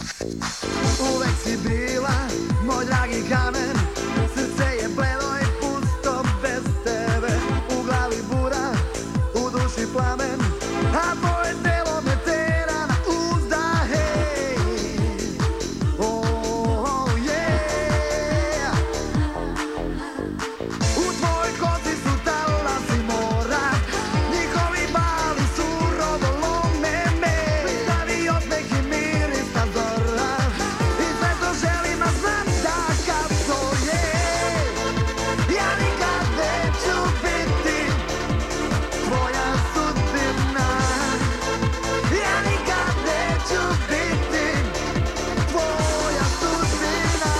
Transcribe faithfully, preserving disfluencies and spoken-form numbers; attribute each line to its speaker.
Speaker 1: Uvek si bila moj dragi kamen, srce je bledo i pusto bez tebe. U glavi bura, u duši plamen, a tvoje telo me tera na uzdahe. Oh yeah. U tvojoj kosi su talasi mora, njihovi bali su rodolome me. Pravi osmeh i miris na zora, i sve što želim, a znam da kad to je. Ja nikad neću biti tvoja sudbina. Ja nikad neću biti tvoja sudbina.